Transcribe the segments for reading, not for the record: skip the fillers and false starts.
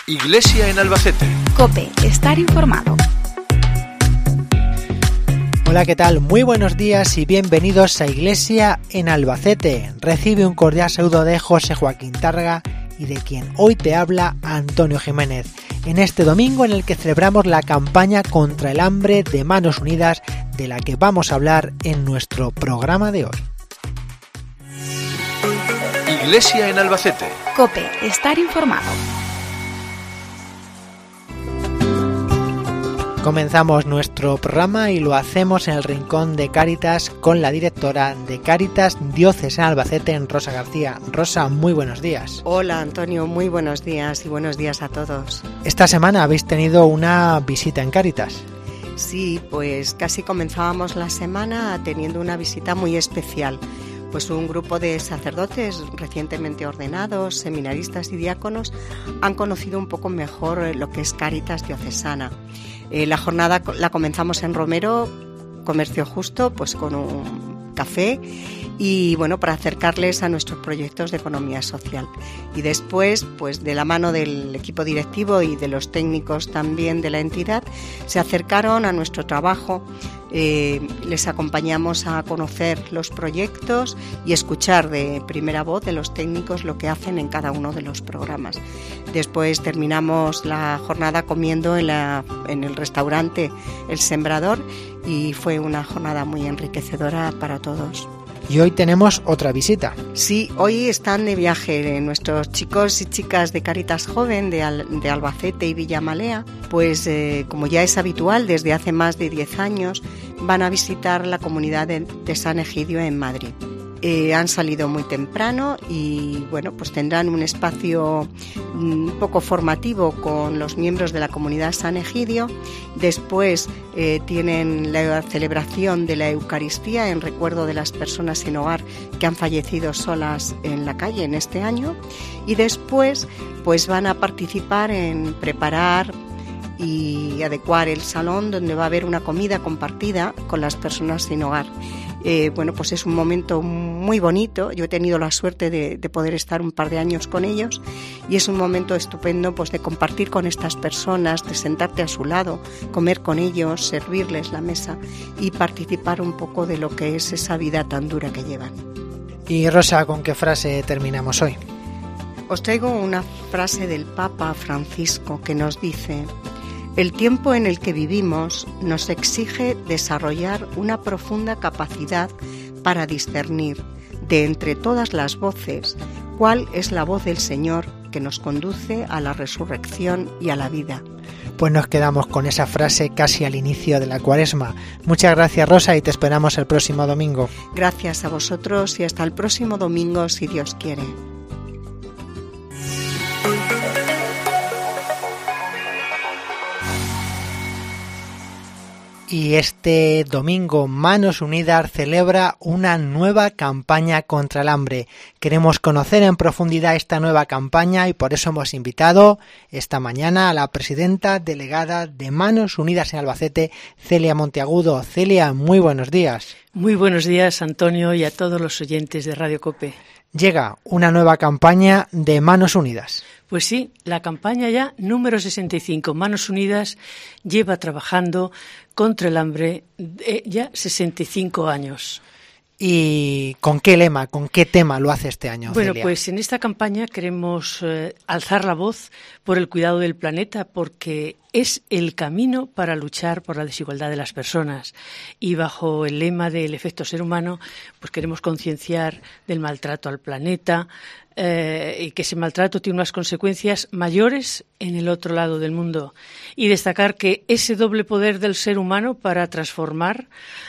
Iglesia en Albacete. COPE, estar informado. Hola, ¿qué tal? Muy buenos días y bienvenidos a Iglesia en Albacete. Recibe un cordial saludo de José Joaquín Tárrega y de quien hoy te habla Antonio Jiménez, en este domingo en el que celebramos la campaña contra el hambre de Manos Unidas, de la que vamos a hablar en nuestro programa de hoy. Iglesia en Albacete. COPE, estar informado. Comenzamos nuestro programa y lo hacemos en el Rincón de Cáritas con la directora de Cáritas Diocesana Albacete, Rosa García. Rosa, muy buenos días. Hola Antonio, muy buenos días y buenos días a todos. Esta semana habéis tenido una visita en Cáritas. Sí, pues casi comenzábamos la semana teniendo una visita muy especial. Pues un grupo de sacerdotes recientemente ordenados, seminaristas y diáconos han conocido un poco mejor lo que es Cáritas Diocesana. La jornada la comenzamos en Romero, Comercio Justo, pues con un café y bueno, para acercarles a nuestros proyectos de economía social. Y después, pues de la mano del equipo directivo y de los técnicos también de la entidad, se acercaron a nuestro trabajo. Les acompañamos a conocer los proyectos y escuchar de primera voz de los técnicos lo que hacen en cada uno de los programas. Después terminamos la jornada comiendo en el restaurante El Sembrador y fue una jornada muy enriquecedora para todos. Y hoy tenemos otra visita. Sí, hoy están de viaje nuestros chicos y chicas de Cáritas Joven de Albacete y Villamalea, pues como ya es habitual desde hace más de 10 años, van a visitar la comunidad de San Egidio en Madrid. Han salido muy temprano y bueno, pues tendrán un espacio un poco formativo con los miembros de la comunidad San Egidio. Después tienen la celebración de la Eucaristía en recuerdo de las personas sin hogar que han fallecido solas en la calle en este año. Y después pues van a participar en preparar y adecuar el salón donde va a haber una comida compartida con las personas sin hogar. Bueno, pues es un momento muy bonito. Yo he tenido la suerte de poder estar un par de años con ellos y es un momento estupendo pues de compartir con estas personas, de sentarte a su lado, comer con ellos, servirles la mesa y participar un poco de lo que es esa vida tan dura que llevan. Y Rosa, ¿con qué frase terminamos hoy? Os traigo una frase del Papa Francisco que nos dice: el tiempo en el que vivimos nos exige desarrollar una profunda capacidad para discernir, de entre todas las voces, cuál es la voz del Señor que nos conduce a la resurrección y a la vida. Pues nos quedamos con esa frase casi al inicio de la Cuaresma. Muchas gracias, Rosa, y te esperamos el próximo domingo. Gracias a vosotros y hasta el próximo domingo, si Dios quiere. Y este domingo Manos Unidas celebra una nueva campaña contra el hambre. Queremos conocer en profundidad esta nueva campaña y por eso hemos invitado esta mañana a la presidenta delegada de Manos Unidas en Albacete, Celia Monteagudo. Celia, muy buenos días. Muy buenos días, Antonio, y a todos los oyentes de Radio COPE. Llega una nueva campaña de Manos Unidas. Pues sí, la campaña ya número 65, Manos Unidas, lleva trabajando contra el hambre ya 65 años. ¿Y con qué lema, con qué tema lo hace este año, Bueno, Celia? pues en esta campaña queremos alzar la voz por el cuidado del planeta, porque es el camino para luchar por la desigualdad de las personas. Y bajo el lema del efecto ser humano, pues queremos concienciar del maltrato al planeta, y que ese maltrato tiene unas consecuencias mayores en el otro lado del mundo. Y destacar que ese doble poder del ser humano para transformarlo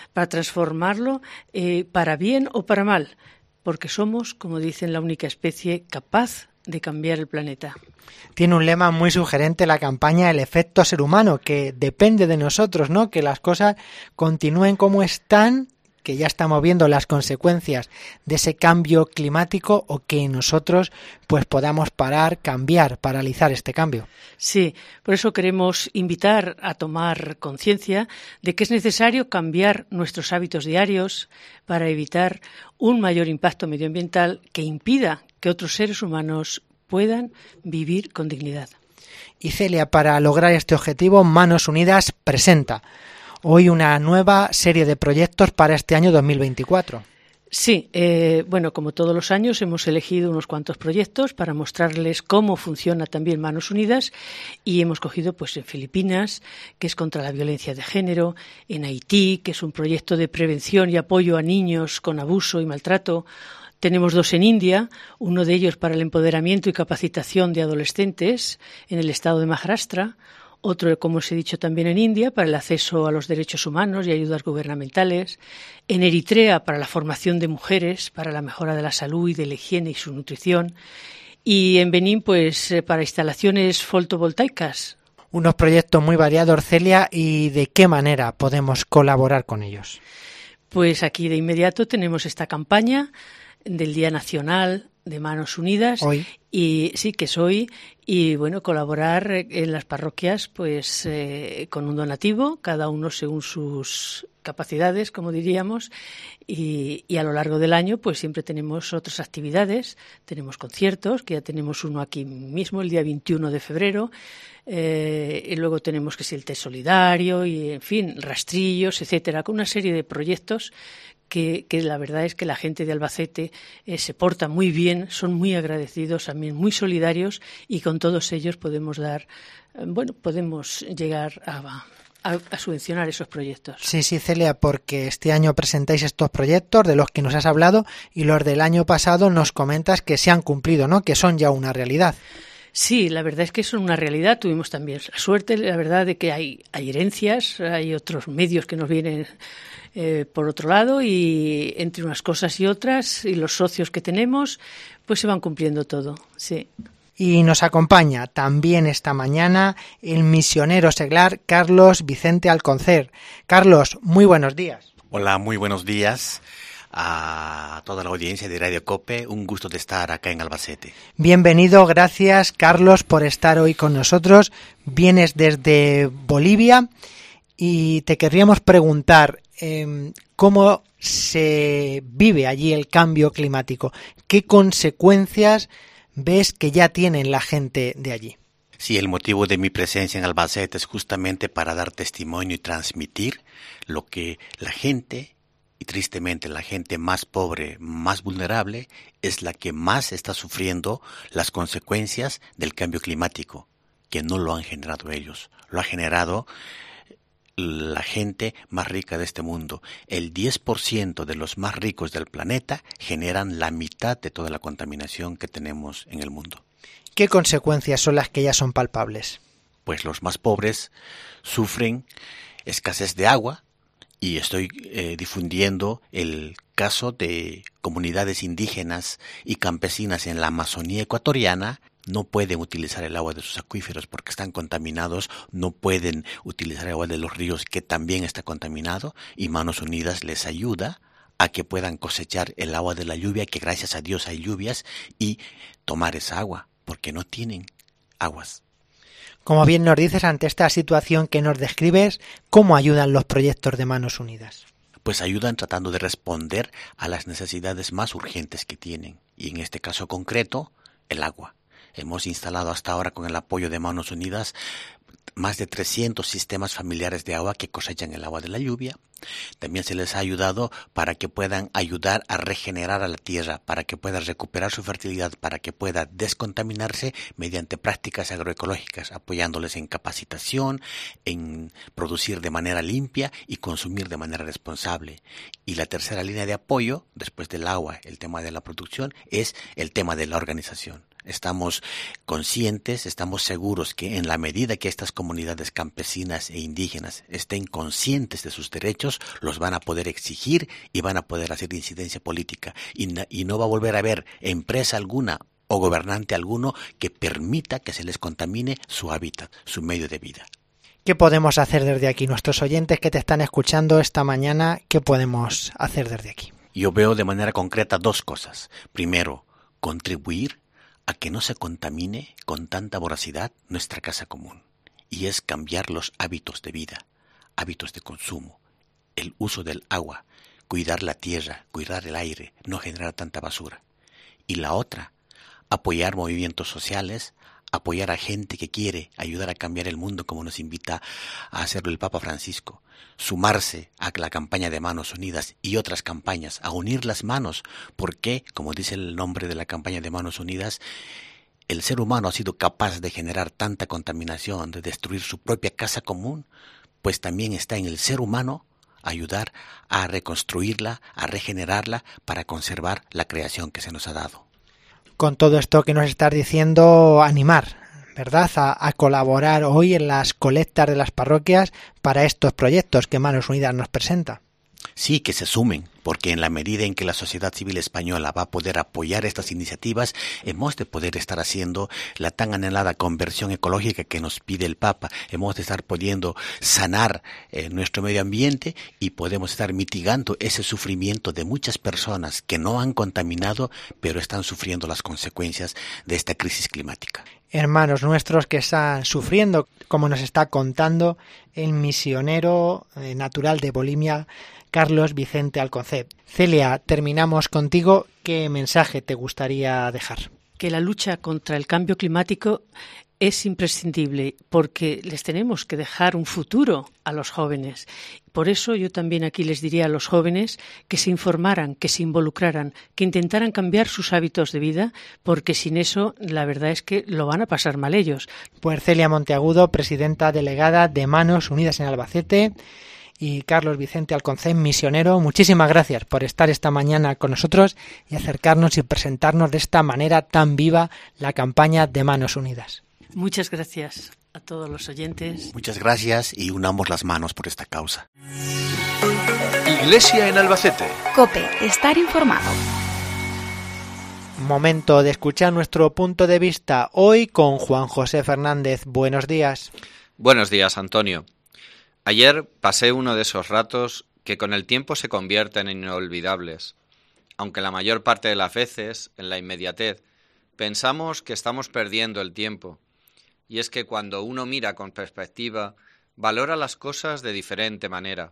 para bien o para mal, porque somos, como dicen, la única especie capaz de cambiar el planeta. Tiene un lema muy sugerente la campaña, el efecto ser humano, que depende de nosotros, ¿no? Que las cosas continúen como están, que ya estamos viendo las consecuencias de ese cambio climático, o que nosotros pues podamos parar, cambiar, paralizar este cambio. Sí, por eso queremos invitar a tomar conciencia de que es necesario cambiar nuestros hábitos diarios para evitar un mayor impacto medioambiental que impida que otros seres humanos puedan vivir con dignidad. Y Celia, para lograr este objetivo, Manos Unidas presenta hoy una nueva serie de proyectos para este año 2024. Sí, bueno, como todos los años hemos elegido unos cuantos proyectos para mostrarles cómo funciona también Manos Unidas y hemos cogido pues en Filipinas, que es contra la violencia de género, en Haití, que es un proyecto de prevención y apoyo a niños con abuso y maltrato. Tenemos 2 en India, uno de ellos para el empoderamiento y capacitación de adolescentes en el estado de Maharashtra, otro, como os he dicho, también en India, para el acceso a los derechos humanos y ayudas gubernamentales, en Eritrea para la formación de mujeres, para la mejora de la salud y de la higiene y su nutrición, y en Benín, pues, para instalaciones fotovoltaicas. Unos proyectos muy variados, Celia, ¿y de qué manera podemos colaborar con ellos? Pues aquí de inmediato tenemos esta campaña del Día Nacional de Manos Unidas. Hoy. Y sí, que es hoy, y bueno, colaborar en las parroquias pues con un donativo, cada uno según sus capacidades, como diríamos, y a lo largo del año pues siempre tenemos otras actividades, tenemos conciertos, que ya tenemos uno aquí mismo el día 21 de febrero, y luego tenemos que ser el té solidario y en fin, rastrillos, etcétera, con una serie de proyectos que la verdad es que la gente de Albacete se porta muy bien, son muy agradecidos, también muy solidarios, y con todos ellos podemos podemos llegar a subvencionar esos proyectos. Sí, Celia, porque este año presentáis estos proyectos de los que nos has hablado y los del año pasado nos comentas que se han cumplido, ¿no? Que son ya una realidad. Sí, la verdad es que son una realidad. Tuvimos también la suerte, la verdad, de que hay herencias, hay otros medios que nos vienen por otro lado, y entre unas cosas y otras, y los socios que tenemos, pues se van cumpliendo todo, sí. Y nos acompaña también esta mañana el misionero seglar Carlos Vicente Alconcer. Carlos, muy buenos días. Hola, muy buenos días a toda la audiencia de Radio Cope. Un gusto de estar acá en Albacete. Bienvenido, gracias Carlos por estar hoy con nosotros. Vienes desde Bolivia y te querríamos preguntar cómo se vive allí el cambio climático. ¿Qué consecuencias ves que ya tienen la gente de allí? Sí, el motivo de mi presencia en Albacete es justamente para dar testimonio y transmitir lo que la gente, y tristemente la gente más pobre, más vulnerable, es la que más está sufriendo las consecuencias del cambio climático, que no lo han generado ellos, lo ha generado la gente más rica de este mundo. El 10% de los más ricos del planeta generan la mitad de toda la contaminación que tenemos en el mundo. ¿Qué consecuencias son las que ya son palpables? Pues los más pobres sufren escasez de agua, y estoy difundiendo el caso de comunidades indígenas y campesinas en la Amazonía ecuatoriana. No pueden utilizar el agua de sus acuíferos porque están contaminados, no pueden utilizar el agua de los ríos que también está contaminado, y Manos Unidas les ayuda a que puedan cosechar el agua de la lluvia, que gracias a Dios hay lluvias, y tomar esa agua porque no tienen aguas. Como bien nos dices, ante esta situación que nos describes, ¿cómo ayudan los proyectos de Manos Unidas? Pues ayudan tratando de responder a las necesidades más urgentes que tienen, y en este caso concreto, el agua. Hemos instalado hasta ahora, con el apoyo de Manos Unidas, más de 300 sistemas familiares de agua que cosechan el agua de la lluvia. También se les ha ayudado para que puedan ayudar a regenerar a la tierra, para que pueda recuperar su fertilidad, para que pueda descontaminarse mediante prácticas agroecológicas, apoyándoles en capacitación, en producir de manera limpia y consumir de manera responsable. Y la tercera línea de apoyo, después del agua, el tema de la producción, es el tema de la organización. Estamos conscientes, estamos seguros que en la medida que estas comunidades campesinas e indígenas estén conscientes de sus derechos, los van a poder exigir y van a poder hacer incidencia política. Y no va a volver a haber empresa alguna o gobernante alguno que permita que se les contamine su hábitat, su medio de vida. ¿Qué podemos hacer desde aquí? Nuestros oyentes que te están escuchando esta mañana, ¿qué podemos hacer desde aquí? Yo veo de manera concreta 2 cosas. Primero, contribuir a que no se contamine con tanta voracidad nuestra casa común, y es cambiar los hábitos de vida, hábitos de consumo, el uso del agua, cuidar la tierra, cuidar el aire, no generar tanta basura. Y la otra, apoyar movimientos sociales, apoyar a gente que quiere ayudar a cambiar el mundo como nos invita a hacerlo el Papa Francisco, sumarse a la campaña de Manos Unidas y otras campañas, a unir las manos, porque, como dice el nombre de la campaña de Manos Unidas, el ser humano ha sido capaz de generar tanta contaminación, de destruir su propia casa común, pues también está en el ser humano ayudar a reconstruirla, a regenerarla para conservar la creación que se nos ha dado. Con todo esto que nos estás diciendo, animar, ¿verdad?, a colaborar hoy en las colectas de las parroquias para estos proyectos que Manos Unidas nos presenta. Sí, que se sumen, porque en la medida en que la sociedad civil española va a poder apoyar estas iniciativas, hemos de poder estar haciendo la tan anhelada conversión ecológica que nos pide el Papa, hemos de estar pudiendo sanar nuestro medio ambiente y podemos estar mitigando ese sufrimiento de muchas personas que no han contaminado, pero están sufriendo las consecuencias de esta crisis climática. Hermanos nuestros que están sufriendo, como nos está contando el misionero natural de Bolimia, Carlos Vicente Alconcet. Celia, terminamos contigo. ¿Qué mensaje te gustaría dejar? Que la lucha contra el cambio climático es imprescindible porque les tenemos que dejar un futuro a los jóvenes. Por eso yo también aquí les diría a los jóvenes que se informaran, que se involucraran, que intentaran cambiar sus hábitos de vida, porque sin eso la verdad es que lo van a pasar mal ellos. Pues Celia Monteagudo, presidenta delegada de Manos Unidas en Albacete, y Carlos Vicente Alconcet, misionero, muchísimas gracias por estar esta mañana con nosotros y acercarnos y presentarnos de esta manera tan viva la campaña de Manos Unidas. Muchas gracias a todos los oyentes. Muchas gracias y unamos las manos por esta causa. Iglesia en Albacete. COPE, estar informado. Momento de escuchar nuestro punto de vista hoy con Juan José Fernández. Buenos días. Buenos días, Antonio. Ayer pasé uno de esos ratos que con el tiempo se convierten en inolvidables, aunque la mayor parte de las veces, en la inmediatez, pensamos que estamos perdiendo el tiempo. Y es que cuando uno mira con perspectiva, valora las cosas de diferente manera.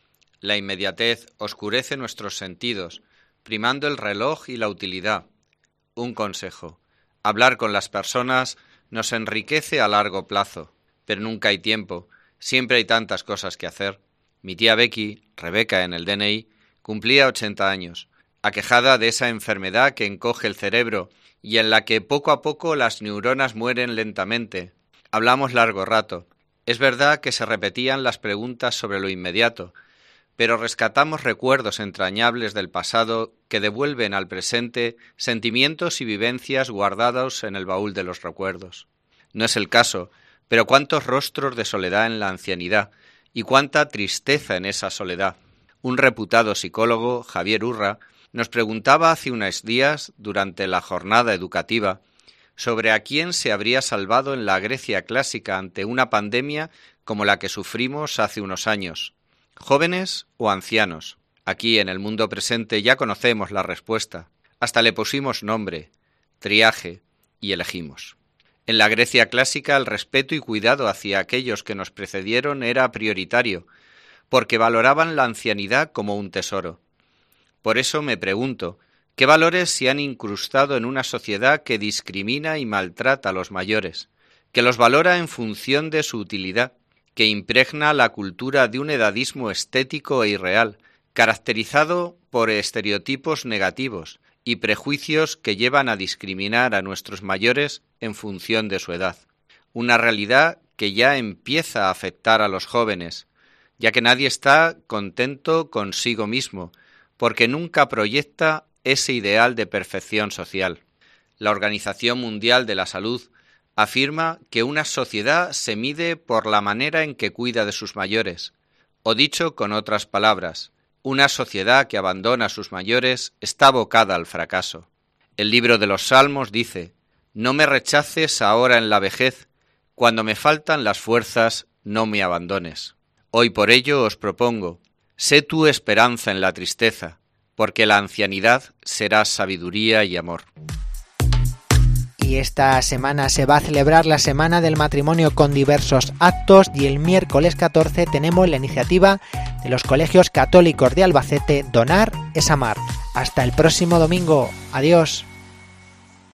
La inmediatez oscurece nuestros sentidos, primando el reloj y la utilidad. Un consejo: hablar con las personas nos enriquece a largo plazo, pero nunca hay tiempo. Siempre hay tantas cosas que hacer. Mi tía Becky, Rebeca en el DNI, cumplía 80 años, aquejada de esa enfermedad que encoge el cerebro y en la que poco a poco las neuronas mueren lentamente. Hablamos largo rato. Es verdad que se repetían las preguntas sobre lo inmediato, pero rescatamos recuerdos entrañables del pasado que devuelven al presente sentimientos y vivencias guardados en el baúl de los recuerdos. No es el caso, pero cuántos rostros de soledad en la ancianidad y cuánta tristeza en esa soledad. Un reputado psicólogo, Javier Urra, nos preguntaba hace unos días, durante la jornada educativa, sobre a quién se habría salvado en la Grecia clásica ante una pandemia como la que sufrimos hace unos años, jóvenes o ancianos. Aquí en el mundo presente ya conocemos la respuesta. Hasta le pusimos nombre, triaje, y elegimos. En la Grecia clásica el respeto y cuidado hacia aquellos que nos precedieron era prioritario, porque valoraban la ancianidad como un tesoro. Por eso me pregunto, ¿qué valores se han incrustado en una sociedad que discrimina y maltrata a los mayores, que los valora en función de su utilidad, que impregna la cultura de un edadismo estético e irreal, caracterizado por estereotipos negativos y prejuicios que llevan a discriminar a nuestros mayores en función de su edad? Una realidad que ya empieza a afectar a los jóvenes, ya que nadie está contento consigo mismo, porque nunca proyecta ese ideal de perfección social. La Organización Mundial de la Salud afirma que una sociedad se mide por la manera en que cuida de sus mayores, o dicho con otras palabras, una sociedad que abandona a sus mayores está abocada al fracaso. El libro de los Salmos dice: «No me rechaces ahora en la vejez, cuando me faltan las fuerzas, no me abandones». Hoy por ello os propongo, sé tu esperanza en la tristeza, porque la ancianidad será sabiduría y amor. Y esta semana se va a celebrar la Semana del Matrimonio con diversos actos y el miércoles 14 tenemos la iniciativa de los colegios católicos de Albacete Donar es Amar. Hasta el próximo domingo. Adiós.